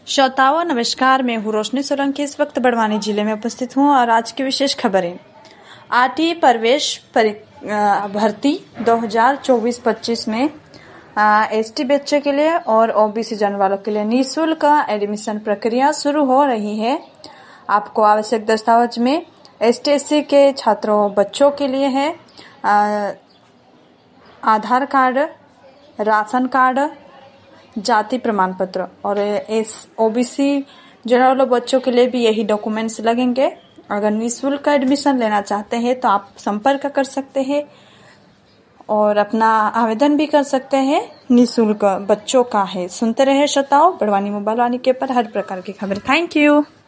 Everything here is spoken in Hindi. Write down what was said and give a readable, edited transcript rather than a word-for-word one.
श्रोताओं नमस्कार, मैं हूँ रोशनी सोलंकी। इस वक्त बड़वानी जिले में उपस्थित हूँ और आज की विशेष खबरें। आरटी प्रवेश भर्ती 2024-25 में एसटी बच्चे के लिए और ओबीसी जन वालों के लिए निःशुल्क एडमिशन प्रक्रिया शुरू हो रही है। आपको आवश्यक दस्तावेज में एसटी/एससी के छात्रों बच्चों के लिए है आधार कार्ड, राशन कार्ड, जाति प्रमाण पत्र, और ओबीसी जनरल वाले बच्चों के लिए भी यही डॉक्यूमेंट्स लगेंगे। अगर निःशुल्क एडमिशन लेना चाहते हैं तो आप संपर्क कर सकते हैं और अपना आवेदन भी कर सकते हैं। निःशुल्क बच्चों का है। सुनते रहे श्रोताओं, बड़वानी मोबाइल वानी के पर हर प्रकार की खबर। Thank you.